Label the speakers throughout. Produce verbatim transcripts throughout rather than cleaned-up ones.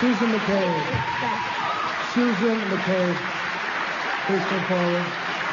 Speaker 1: Susan McCabe. Susan McCabe. Please come forward.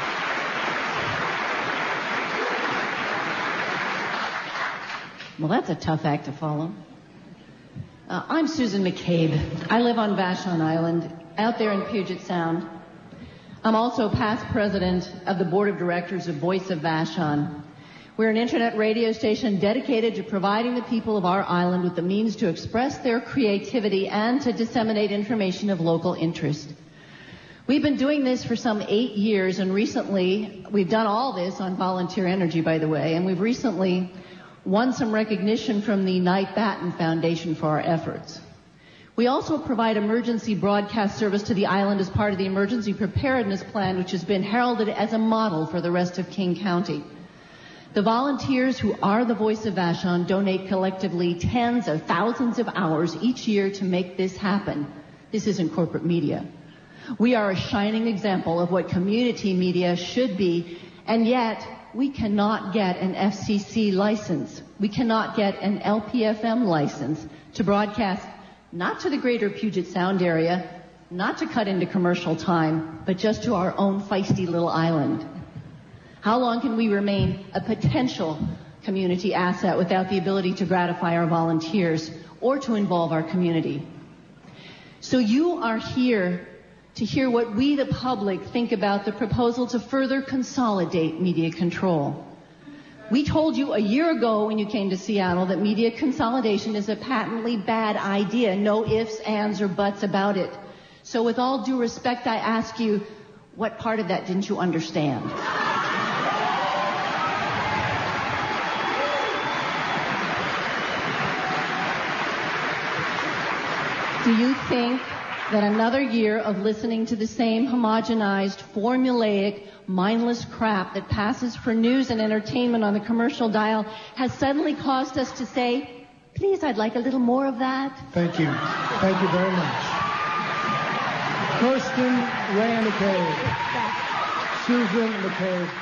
Speaker 2: Well, that's a tough act to follow. Uh, I'm Susan McCabe. I live on Vashon Island, out there in Puget Sound. I'm also past president of the board of directors of Voice of Vashon. We're an internet radio station dedicated to providing the people of our island with the means to express their creativity and to disseminate information of local interest. We've been doing this for some eight years, and recently, we've done all this on volunteer energy, by the way, and we've recently won some recognition from the Knight Batten Foundation for our efforts. We also provide emergency broadcast service to the island as part of the Emergency Preparedness Plan, which has been heralded as a model for the rest of King County. The volunteers who are the Voice of Vashon donate collectively tens of thousands of hours each year to make this happen. This isn't corporate media. We are a shining example of what community media should be, and yet we cannot get an F C C license. We cannot get an L P F M license to broadcast not to the greater Puget Sound area, not to cut into commercial time, but just to our own feisty little island. How long can we remain a potential community asset without the ability to gratify our volunteers or to involve our community? So you are here to hear what we, the public, think about the proposal to further consolidate media control. We told you a year ago when you came to Seattle that media consolidation is a patently bad idea. No ifs, ands, or buts about it. So with all due respect, I ask you, what part of that didn't you understand? Do you think that another year of listening to the same homogenized, formulaic, mindless crap that passes for news and entertainment on the commercial dial has suddenly caused us to say, please, I'd like a little more of that?
Speaker 1: Thank you. Thank you very much. Kirsten Ray McCabe. Susan McCabe.